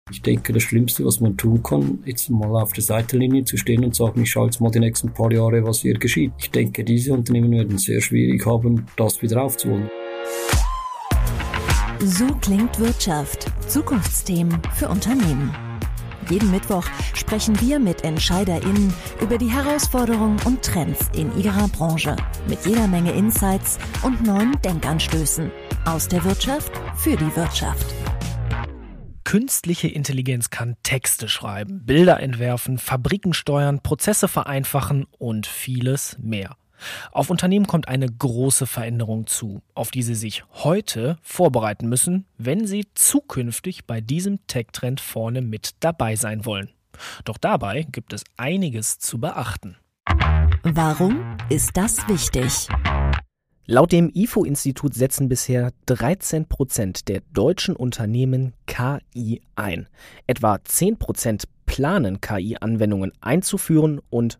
Ich denke, das Schlimmste, was man tun kann, jetzt mal auf der Seitenlinie zu stehen und sagen, ich schaue jetzt mal die nächsten paar Jahre, was hier geschieht. Ich denke, diese Unternehmen werden sehr schwierig haben, das wieder aufzuholen. So klingt Wirtschaft. Zukunftsthemen für Unternehmen. Jeden Mittwoch sprechen wir mit EntscheiderInnen über die Herausforderungen und Trends in ihrer Branche. Mit jeder Menge Insights und neuen Denkanstößen. Aus der Wirtschaft für die Wirtschaft. Künstliche Intelligenz kann Texte schreiben, Bilder entwerfen, Fabriken steuern, Prozesse vereinfachen und vieles mehr. Auf Unternehmen kommt eine große Veränderung zu, auf die sie sich heute vorbereiten müssen, wenn sie zukünftig bei diesem Tech-Trend vorne mit dabei sein wollen. Doch dabei gibt es einiges zu beachten. Warum ist das wichtig? Laut dem IFO-Institut setzen bisher 13% der deutschen Unternehmen KI ein. Etwa 10% planen KI-Anwendungen einzuführen und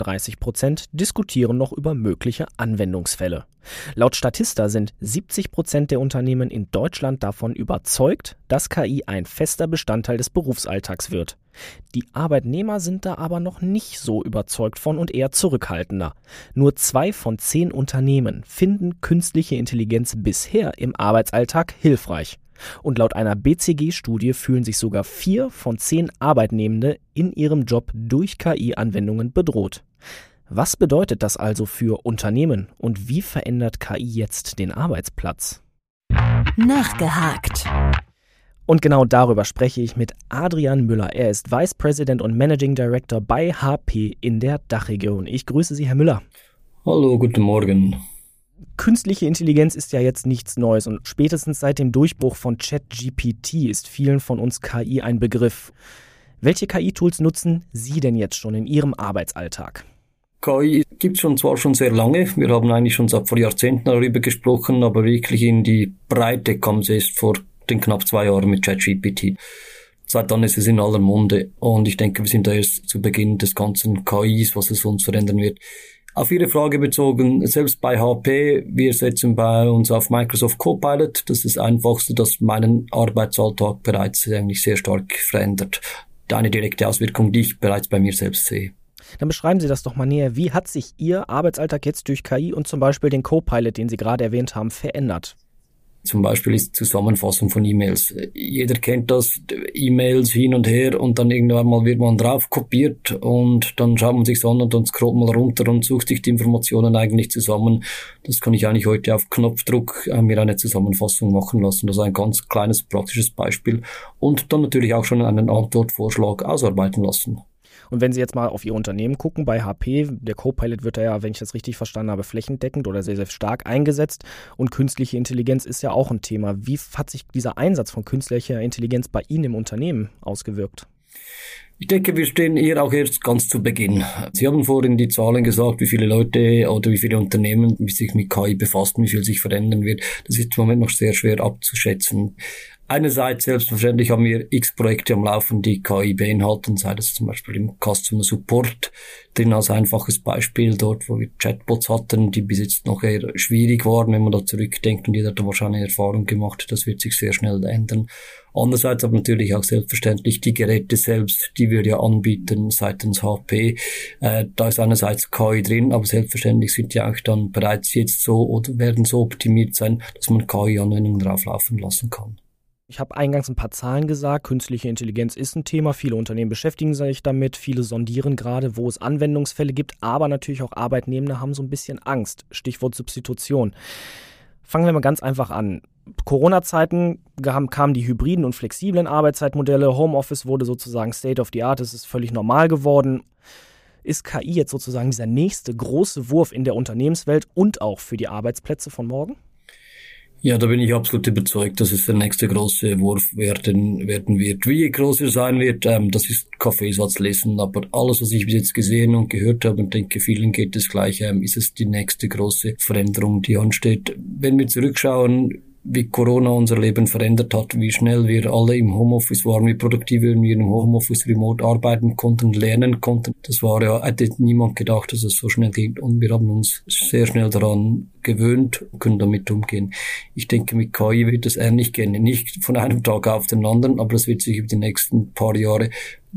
35% diskutieren noch über mögliche Anwendungsfälle. Laut Statista sind 70% der Unternehmen in Deutschland davon überzeugt, dass KI ein fester Bestandteil des Berufsalltags wird. Die Arbeitnehmer sind da aber noch nicht so überzeugt von und eher zurückhaltender. Nur 2 von 10 Unternehmen finden künstliche Intelligenz bisher im Arbeitsalltag hilfreich. Und laut einer BCG-Studie fühlen sich sogar 4 von 10 Arbeitnehmende in ihrem Job durch KI-Anwendungen bedroht. Was bedeutet das also für Unternehmen und wie verändert KI jetzt den Arbeitsplatz? Nachgehakt. Und genau darüber spreche ich mit Adrian Müller. Er ist Vice President und Managing Director bei HP in der Dachregion. Ich grüße Sie, Herr Müller. Hallo, guten Morgen. Künstliche Intelligenz ist ja jetzt nichts Neues und spätestens seit dem Durchbruch von ChatGPT ist vielen von uns KI ein Begriff. Welche KI-Tools nutzen Sie denn jetzt schon in Ihrem Arbeitsalltag? KI gibt es zwar schon sehr lange, wir haben eigentlich schon seit vor Jahrzehnten darüber gesprochen, aber wirklich in die Breite kam es erst vor den knapp 2 Jahren mit ChatGPT. Seit dann ist es in aller Munde und ich denke, wir sind da erst zu Beginn des ganzen KIs, was es uns verändern wird. Auf Ihre Frage bezogen, selbst bei HP, wir setzen bei uns auf Microsoft Copilot. Das ist das Einfachste, das meinen Arbeitsalltag bereits eigentlich sehr stark verändert. Eine direkte Auswirkung, die ich bereits bei mir selbst sehe. Dann beschreiben Sie das doch mal näher. Wie hat sich Ihr Arbeitsalltag jetzt durch KI und zum Beispiel den Copilot, den Sie gerade erwähnt haben, verändert? Zum Beispiel ist Zusammenfassung von E-Mails. Jeder kennt das, E-Mails hin und her und dann irgendwann mal wird man drauf kopiert und dann schaut man sich an und dann scrollt man runter und sucht sich die Informationen eigentlich zusammen. Das kann ich eigentlich heute auf Knopfdruck mir eine Zusammenfassung machen lassen. Das ist ein ganz kleines praktisches Beispiel und dann natürlich auch schon einen Antwortvorschlag ausarbeiten lassen. Und wenn Sie jetzt mal auf Ihr Unternehmen gucken, bei HP, der Copilot wird da ja, wenn ich das richtig verstanden habe, flächendeckend oder sehr, sehr stark eingesetzt. Und künstliche Intelligenz ist ja auch ein Thema. Wie hat sich dieser Einsatz von künstlicher Intelligenz bei Ihnen im Unternehmen ausgewirkt? Ich denke, wir stehen hier auch erst ganz zu Beginn. Sie haben vorhin die Zahlen gesagt, wie viele Leute oder wie viele Unternehmen sich mit KI befassen, wie viel sich verändern wird. Das ist im Moment noch sehr schwer abzuschätzen. Einerseits selbstverständlich haben wir x Projekte am Laufen, die KI beinhalten, sei das zum Beispiel im Customer Support drin als einfaches Beispiel, dort wo wir Chatbots hatten, die bis jetzt noch eher schwierig waren, wenn man da zurückdenkt und jeder hat da wahrscheinlich Erfahrung gemacht, das wird sich sehr schnell ändern. Andererseits aber natürlich auch selbstverständlich die Geräte selbst, die wir ja anbieten seitens HP. Da ist einerseits KI drin, aber selbstverständlich sind die auch dann bereits jetzt so oder werden so optimiert sein, dass man KI-Anwendungen drauf laufen lassen kann. Ich habe eingangs ein paar Zahlen gesagt, künstliche Intelligenz ist ein Thema, viele Unternehmen beschäftigen sich damit, viele sondieren gerade, wo es Anwendungsfälle gibt, aber natürlich auch Arbeitnehmende haben so ein bisschen Angst, Stichwort Substitution. Fangen wir mal ganz einfach an. Corona-Zeiten kamen die hybriden und flexiblen Arbeitszeitmodelle, Homeoffice wurde sozusagen State of the Art, es ist völlig normal geworden. Ist KI jetzt sozusagen dieser nächste große Wurf in der Unternehmenswelt und auch für die Arbeitsplätze von morgen? Ja, da bin ich absolut überzeugt, dass es der nächste große Wurf werden wird. Wie groß er sein wird, das ist Kaffeesatzlesen. Aber alles, was ich bis jetzt gesehen und gehört habe, und denke, vielen geht es gleich, ist es die nächste große Veränderung, die ansteht. Wenn wir zurückschauen, wie Corona unser Leben verändert hat, wie schnell wir alle im Homeoffice waren, wie produktiv wir im Homeoffice remote arbeiten konnten, lernen konnten. Das war ja, hätte niemand gedacht, dass es so schnell geht. Und wir haben uns sehr schnell daran gewöhnt und können damit umgehen. Ich denke, mit KI wird es ähnlich gehen. Nicht von einem Tag auf den anderen, aber es wird sich über die nächsten paar Jahre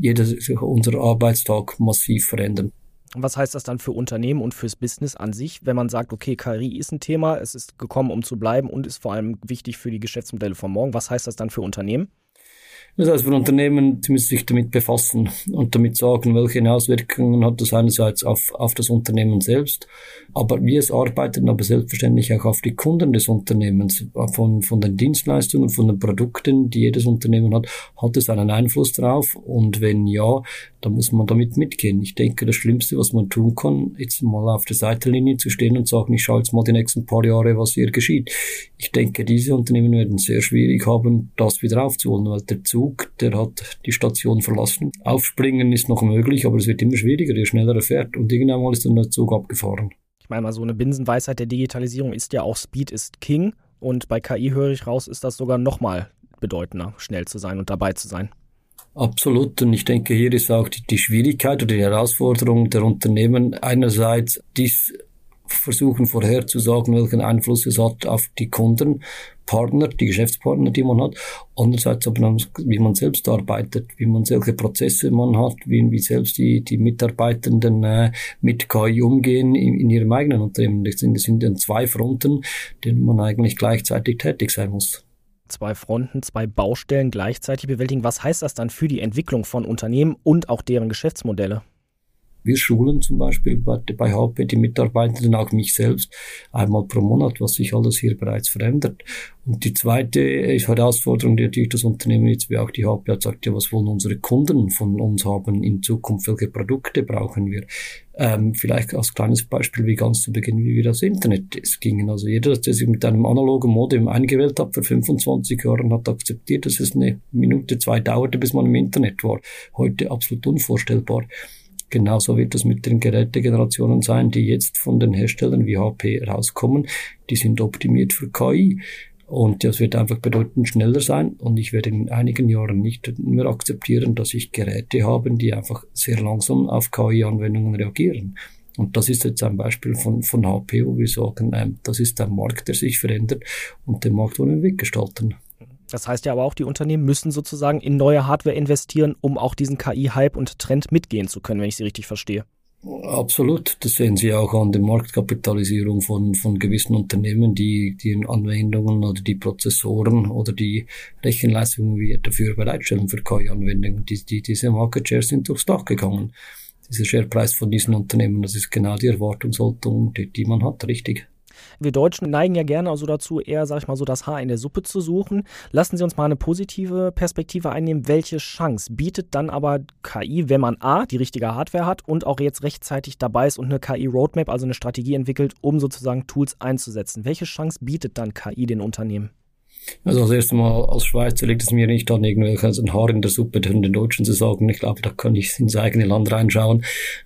unser Arbeitstag massiv verändern. Was heißt das dann für Unternehmen und fürs Business an sich, wenn man sagt, okay, KI ist ein Thema, es ist gekommen, um zu bleiben und ist vor allem wichtig für die Geschäftsmodelle von morgen. Was heißt das dann für Unternehmen? Das heißt, für Unternehmen, sie müssen sich damit befassen und damit sagen, welche Auswirkungen hat das einerseits auf das Unternehmen selbst, aber wie es arbeitet, aber selbstverständlich auch auf die Kunden des Unternehmens. Von den Dienstleistungen, von den Produkten, die jedes Unternehmen hat es einen Einfluss drauf? Und wenn ja, dann muss man damit mitgehen. Ich denke, das Schlimmste, was man tun kann, jetzt mal auf der Seitenlinie zu stehen und sagen, ich schaue jetzt mal die nächsten paar Jahre, was hier geschieht. Ich denke, diese Unternehmen werden sehr schwierig haben, das wieder aufzuholen, weil der Zug, der hat die Station verlassen. Aufspringen ist noch möglich, aber es wird immer schwieriger, je schneller er fährt. Und irgendwann mal ist dann der Zug abgefahren. Ich meine mal, so eine Binsenweisheit der Digitalisierung ist ja auch Speed ist King. Und bei KI höre ich raus, ist das sogar nochmal bedeutender, schnell zu sein und dabei zu sein. Absolut. Und ich denke, hier ist auch die Schwierigkeit oder die Herausforderung der Unternehmen einerseits, dies versuchen vorherzusagen, welchen Einfluss es hat auf die Kunden, Partner, die Geschäftspartner, die man hat. Andererseits aber, wie man selbst arbeitet, wie man solche Prozesse man hat, wie selbst die Mitarbeitenden mit KI umgehen in ihrem eigenen Unternehmen. Das sind dann zwei Fronten, denen man eigentlich gleichzeitig tätig sein muss. Zwei Fronten, zwei Baustellen gleichzeitig bewältigen. Was heißt das dann für die Entwicklung von Unternehmen und auch deren Geschäftsmodelle? Wir schulen zum Beispiel bei HP die Mitarbeitenden, auch mich selbst, einmal pro Monat, was sich alles hier bereits verändert. Und die zweite Herausforderung, die natürlich das Unternehmen jetzt, wie auch die HP hat, sagt, ja, was wollen unsere Kunden von uns haben in Zukunft, welche Produkte brauchen wir? Vielleicht als kleines Beispiel, wie ganz zu Beginn, wie wir das Internet es gingen. Also jeder, der sich mit einem analogen Modem eingewählt hat für 25 Jahren, hat akzeptiert, dass es eine Minute, 2 dauerte, bis man im Internet war. Heute absolut unvorstellbar. Genauso wird das mit den Gerätegenerationen sein, die jetzt von den Herstellern wie HP rauskommen. Die sind optimiert für KI. Und das wird einfach bedeutend schneller sein. Und ich werde in einigen Jahren nicht mehr akzeptieren, dass ich Geräte habe, die einfach sehr langsam auf KI-Anwendungen reagieren. Und das ist jetzt ein Beispiel von HP, wo wir sagen, das ist ein Markt, der sich verändert und den Markt wollen wir weggestalten. Das heißt ja aber auch, die Unternehmen müssen sozusagen in neue Hardware investieren, um auch diesen KI-Hype und Trend mitgehen zu können, wenn ich Sie richtig verstehe. Absolut. Das sehen Sie auch an der Marktkapitalisierung von gewissen Unternehmen, die Anwendungen oder die Prozessoren oder die Rechenleistungen wir dafür bereitstellen für KI-Anwendungen. Diese Market Shares sind durchs Dach gegangen. Dieser Sharepreis von diesen Unternehmen, das ist genau die Erwartungshaltung, die man hat, richtig. Wir Deutschen neigen ja gerne also dazu, eher, sag ich mal so, das Haar in der Suppe zu suchen. Lassen Sie uns mal eine positive Perspektive einnehmen. Welche Chance bietet dann aber KI, wenn man A, die richtige Hardware hat und auch jetzt rechtzeitig dabei ist und eine KI-Roadmap, also eine Strategie entwickelt, um sozusagen Tools einzusetzen? Welche Chance bietet dann KI den Unternehmen? Also das erste Mal als Schweizer liegt es mir nicht an, irgendwelches ein Haar in der Suppe den Deutschen zu sagen. Ich glaube, da kann ich ins eigene Land reinschauen.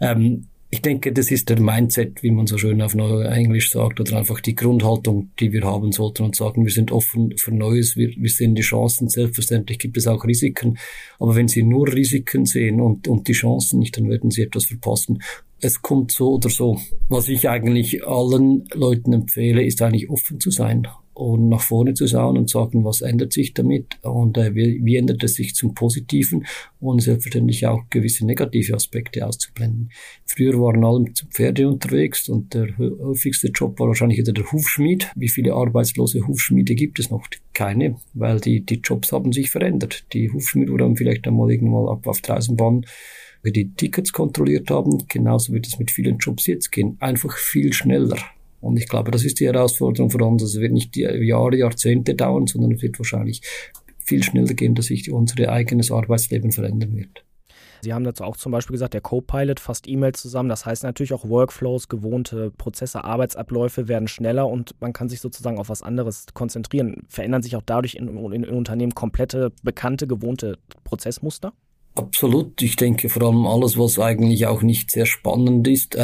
Ich denke, das ist der Mindset, wie man so schön auf Englisch sagt, oder einfach die Grundhaltung, die wir haben sollten und sagen, wir sind offen für Neues, wir sehen die Chancen, selbstverständlich gibt es auch Risiken, aber wenn Sie nur Risiken sehen und die Chancen nicht, dann werden Sie etwas verpassen. Es kommt so oder so. Was ich eigentlich allen Leuten empfehle, ist eigentlich offen zu sein und nach vorne zu schauen und sagen, was ändert sich damit und wie ändert es sich zum Positiven und selbstverständlich auch gewisse negative Aspekte auszublenden. Früher waren alle zu Pferde unterwegs und der häufigste Job war wahrscheinlich der Hufschmied. Wie viele arbeitslose Hufschmiede gibt es noch? Keine, weil die Jobs haben sich verändert. Die Hufschmiede wurden vielleicht einmal irgendwann ab auf der Eisenbahn die Tickets kontrolliert haben. Genauso wird es mit vielen Jobs jetzt gehen. Einfach viel schneller. Und ich glaube, das ist die Herausforderung für uns. Also es wird nicht Jahre, Jahrzehnte dauern, sondern es wird wahrscheinlich viel schneller gehen, dass sich unser eigenes Arbeitsleben verändern wird. Sie haben dazu auch zum Beispiel gesagt, der Copilot fasst E-Mails zusammen. Das heißt natürlich auch Workflows, gewohnte Prozesse, Arbeitsabläufe werden schneller und man kann sich sozusagen auf was anderes konzentrieren. Verändern sich auch dadurch in Unternehmen komplette, bekannte, gewohnte Prozessmuster? Absolut. Ich denke vor allem alles, was eigentlich auch nicht sehr spannend ist,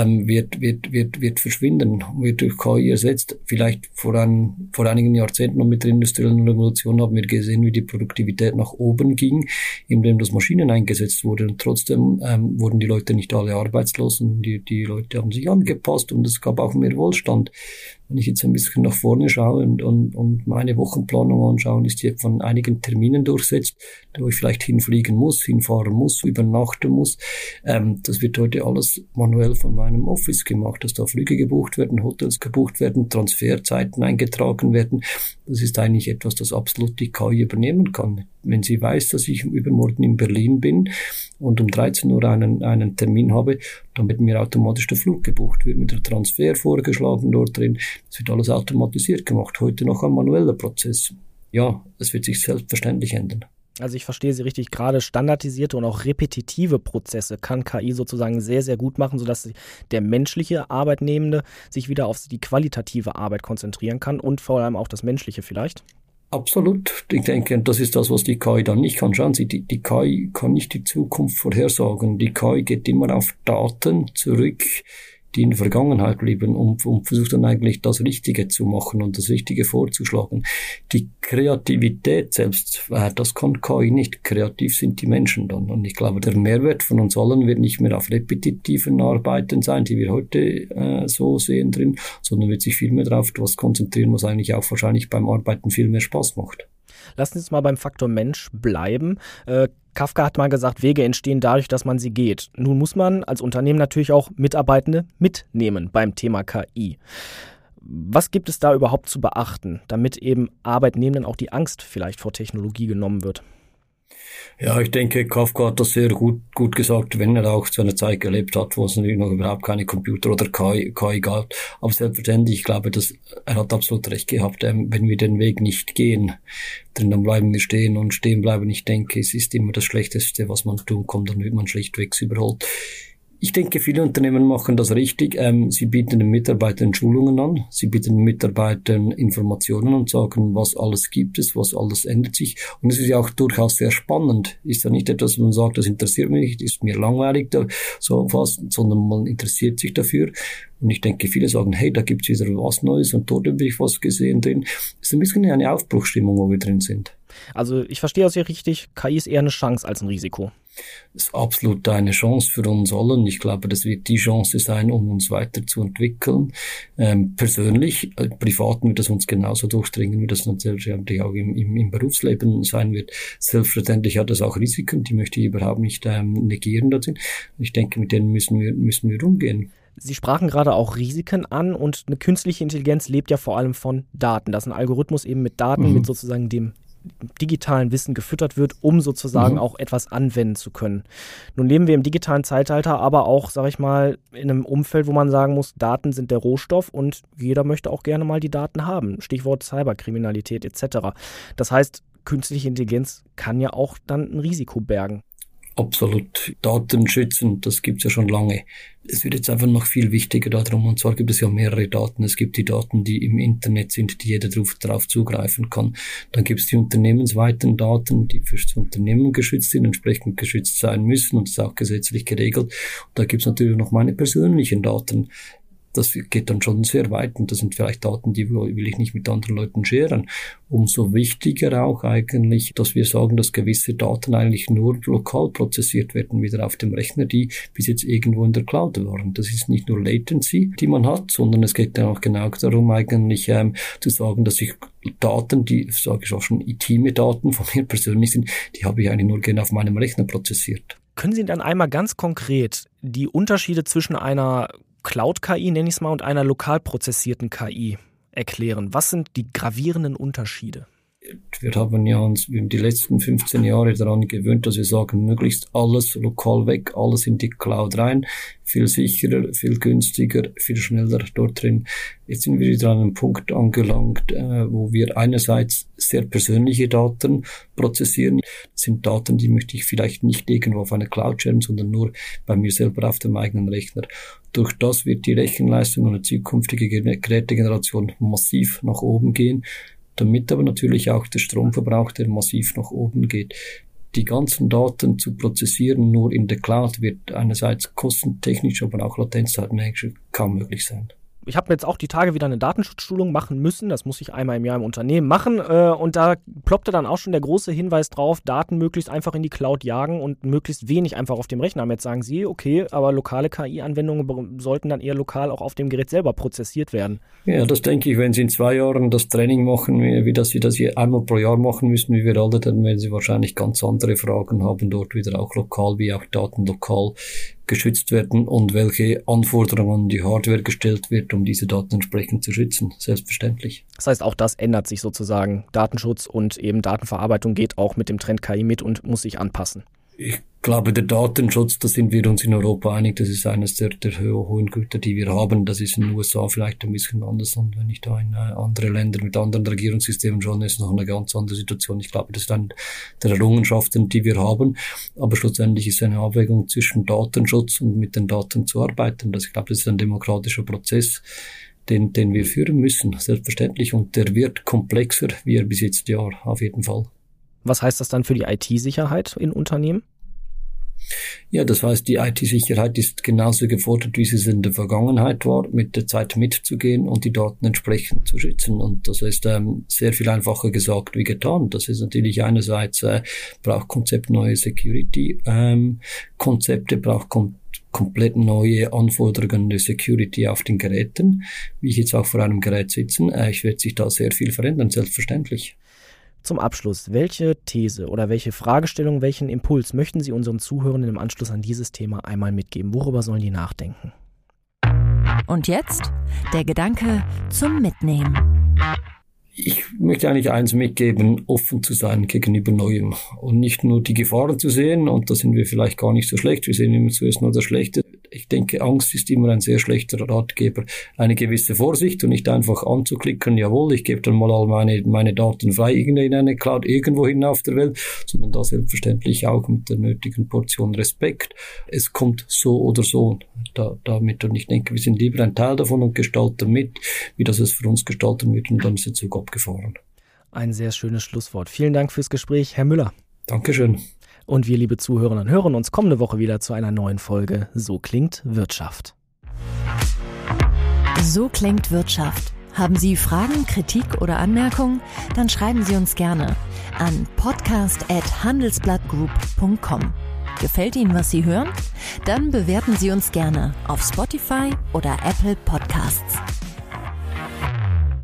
wird verschwinden, wird durch KI ersetzt. Vielleicht vor einigen Jahrzehnten noch mit der industriellen Revolution haben wir gesehen, wie die Produktivität nach oben ging, indem das Maschinen eingesetzt wurden. Und trotzdem wurden die Leute nicht alle arbeitslos und die Leute haben sich angepasst und es gab auch mehr Wohlstand. Wenn ich jetzt ein bisschen nach vorne schaue und meine Wochenplanung anschaue, ist die von einigen Terminen durchsetzt, wo ich vielleicht hinfliegen muss, hinfahren muss, übernachten muss. Das wird heute alles manuell von meinem Office gemacht, dass da Flüge gebucht werden, Hotels gebucht werden, Transferzeiten eingetragen werden. Das ist eigentlich etwas, das absolut die KI übernehmen kann. Wenn sie weiß, dass ich übermorgen in Berlin bin und um 13 Uhr einen Termin habe, dann wird mir automatisch der Flug gebucht, wird mir der Transfer vorgeschlagen dort drin. Es wird alles automatisiert gemacht. Heute noch ein manueller Prozess. Ja, es wird sich selbstverständlich ändern. Also ich verstehe Sie richtig, gerade standardisierte und auch repetitive Prozesse kann KI sozusagen sehr, sehr gut machen, sodass der menschliche Arbeitnehmende sich wieder auf die qualitative Arbeit konzentrieren kann und vor allem auch das Menschliche vielleicht. Absolut. Ich denke, das ist das, was die KI dann nicht kann. Schauen Sie, die KI kann nicht die Zukunft vorhersagen. Die KI geht immer auf Daten zurück, die in der Vergangenheit blieben und versucht dann eigentlich das Richtige zu machen und das Richtige vorzuschlagen. Die Kreativität selbst, das kann KI nicht. Kreativ sind die Menschen dann. Und ich glaube, der Mehrwert von uns allen wird nicht mehr auf repetitiven Arbeiten sein, die wir heute so sehen drin, sondern wird sich viel mehr darauf was konzentrieren, was eigentlich auch wahrscheinlich beim Arbeiten viel mehr Spaß macht. Lassen Sie uns mal beim Faktor Mensch bleiben. Kafka hat mal gesagt, Wege entstehen dadurch, dass man sie geht. Nun muss man als Unternehmen natürlich auch Mitarbeitende mitnehmen beim Thema KI. Was gibt es da überhaupt zu beachten, damit eben Arbeitnehmenden auch die Angst vielleicht vor Technologie genommen wird? Ja, ich denke, Kafka hat das sehr gut gesagt, wenn er auch zu einer Zeit gelebt hat, wo es natürlich noch überhaupt keine Computer oder KI gab. Aber selbstverständlich, ich glaube, er hat absolut recht gehabt, wenn wir den Weg nicht gehen, dann bleiben wir stehen und stehen bleiben. Ich denke, es ist immer das Schlechteste, was man tun kann, dann wird man schlichtweg überholt. Ich denke, viele Unternehmen machen das richtig. Sie bieten den Mitarbeitern Schulungen an. Sie bieten den Mitarbeitern Informationen und sagen, was alles gibt es, was alles ändert sich. Und es ist ja auch durchaus sehr spannend. Ist ja nicht etwas, man sagt, das interessiert mich nicht, ist mir langweilig, so fast, sondern man interessiert sich dafür. Und ich denke, viele sagen, hey, da gibt's wieder was Neues und dort habe ich was gesehen drin. Es ist ein bisschen eine Aufbruchsstimmung, wo wir drin sind. Also ich verstehe das ja richtig, KI ist eher eine Chance als ein Risiko. Das ist absolut eine Chance für uns allen. Ich glaube, das wird die Chance sein, um uns weiterzuentwickeln. Persönlich, privat wird das uns genauso durchdringen, wie das natürlich auch im Berufsleben sein wird. Selbstverständlich hat das auch Risiken, die möchte ich überhaupt nicht negieren. Ich denke, mit denen müssen wir umgehen. Sie sprachen gerade auch Risiken an und eine künstliche Intelligenz lebt ja vor allem von Daten, dass ein Algorithmus eben mit Daten, mit sozusagen dem digitalen Wissen gefüttert wird, um sozusagen auch etwas anwenden zu können. Nun leben wir im digitalen Zeitalter, aber auch, sage ich mal, in einem Umfeld, wo man sagen muss, Daten sind der Rohstoff und jeder möchte auch gerne mal die Daten haben. Stichwort Cyberkriminalität etc. Das heißt, künstliche Intelligenz kann ja auch dann ein Risiko bergen. Absolut. Daten schützen, das gibt's ja schon lange. Es wird jetzt einfach noch viel wichtiger darum, und zwar gibt es ja mehrere Daten. Es gibt die Daten, die im Internet sind, die jeder darauf zugreifen kann. Dann gibt es die unternehmensweiten Daten, die fürs Unternehmen geschützt sind, entsprechend geschützt sein müssen und das ist auch gesetzlich geregelt. Und da gibt es natürlich noch meine persönlichen Daten. Das geht dann schon sehr weit und das sind vielleicht Daten, die will ich nicht mit anderen Leuten scheren. Umso wichtiger auch eigentlich, dass wir sagen, dass gewisse Daten eigentlich nur lokal prozessiert werden, wieder auf dem Rechner, die bis jetzt irgendwo in der Cloud waren. Das ist nicht nur Latency, die man hat, sondern es geht dann auch genau darum, eigentlich zu sagen, dass ich Daten, die, sage ich auch schon, intime Daten von mir persönlich sind, die habe ich eigentlich nur gerne auf meinem Rechner prozessiert. Können Sie dann einmal ganz konkret die Unterschiede zwischen einer Cloud-KI, nenne ich es mal, und einer lokal prozessierten KI erklären? Was sind die gravierenden Unterschiede? Wir haben ja uns in die letzten 15 Jahre daran gewöhnt, dass wir sagen, möglichst alles lokal weg, alles in die Cloud rein, viel sicherer, viel günstiger, viel schneller dort drin. Jetzt sind wir wieder an einem Punkt angelangt, wo wir einerseits sehr persönliche Daten prozessieren. Das sind Daten, die möchte ich vielleicht nicht irgendwo auf einer Cloud scheren, sondern nur bei mir selber auf dem eigenen Rechner. Durch das wird die Rechenleistung einer zukünftigen Gerätegeneration massiv nach oben gehen, damit aber natürlich auch der Stromverbrauch, der massiv nach oben geht. die ganzen Daten zu prozessieren nur in der Cloud wird einerseits kostentechnisch, aber auch latenzzeitmäßig kaum möglich sein. Ich habe jetzt auch die Tage wieder eine Datenschutzschulung machen müssen. Das muss ich einmal im Jahr im Unternehmen machen. Und da ploppte dann auch schon der große Hinweis drauf, Daten möglichst einfach in die Cloud jagen und möglichst wenig einfach auf dem Rechner. Jetzt sagen Sie, okay, aber lokale KI-Anwendungen sollten dann eher lokal auch auf dem Gerät selber prozessiert werden. Ja, das denke ich, wenn Sie in 2 Jahren das Training machen, wie Sie das hier einmal pro Jahr machen müssen, wie wir alle, dann werden Sie wahrscheinlich ganz andere Fragen haben, dort wieder auch lokal, wie auch Daten lokal geschützt werden und welche Anforderungen an die Hardware gestellt wird, um diese Daten entsprechend zu schützen. Selbstverständlich. Das heißt, auch das ändert sich sozusagen. Datenschutz und eben Datenverarbeitung geht auch mit dem Trend KI mit und muss sich anpassen. Ich glaube, der Datenschutz, da sind wir uns in Europa einig, das ist eines der hohen Güter, die wir haben. Das ist in den USA vielleicht ein bisschen anders und wenn ich da in andere Länder mit anderen Regierungssystemen schaue, ist noch eine ganz andere Situation. Ich glaube, das ist eine der Errungenschaften, die wir haben. Aber schlussendlich ist eine Abwägung zwischen Datenschutz und mit den Daten zu arbeiten. Ich glaube, das ist ein demokratischer Prozess, den wir führen müssen, selbstverständlich. Und der wird komplexer, wie er bis jetzt ja auf jeden Fall. Was heißt das dann für die IT-Sicherheit in Unternehmen? Ja, das heißt, die IT-Sicherheit ist genauso gefordert, wie sie es in der Vergangenheit war, mit der Zeit mitzugehen und die Daten entsprechend zu schützen. Und das ist sehr viel einfacher gesagt wie getan. Das ist natürlich einerseits braucht Konzept neue Security-Konzepte, braucht komplett neue Anforderungen der Security auf den Geräten, wie ich jetzt auch vor einem Gerät sitzen. Ich werde sich da sehr viel verändern, selbstverständlich. Zum Abschluss, welche These oder welche Fragestellung, welchen Impuls möchten Sie unseren Zuhörenden im Anschluss an dieses Thema einmal mitgeben? Worüber sollen die nachdenken? Und jetzt der Gedanke zum Mitnehmen. Ich möchte eigentlich eins mitgeben, offen zu sein gegenüber Neuem und nicht nur die Gefahren zu sehen, und da sind wir vielleicht gar nicht so schlecht, wir sehen immer zuerst nur das Schlechte. Ich denke, Angst ist immer ein sehr schlechter Ratgeber. Eine gewisse Vorsicht und nicht einfach anzuklicken, jawohl, ich gebe dann mal all meine Daten frei in eine Cloud irgendwo hin auf der Welt, sondern da selbstverständlich auch mit der nötigen Portion Respekt. Es kommt so oder so damit, und ich denke, wir sind lieber ein Teil davon und gestalten mit, wie das es für uns gestalten wird, und dann ist der Zug abgefahren. Ein sehr schönes Schlusswort. Vielen Dank fürs Gespräch, Herr Müller. Dankeschön. Und wir, liebe Zuhörerinnen, hören uns kommende Woche wieder zu einer neuen Folge So klingt Wirtschaft. So klingt Wirtschaft. Haben Sie Fragen, Kritik oder Anmerkungen? Dann schreiben Sie uns gerne an podcast@handelsblattgroup.com. Gefällt Ihnen, was Sie hören? Dann bewerten Sie uns gerne auf Spotify oder Apple Podcasts.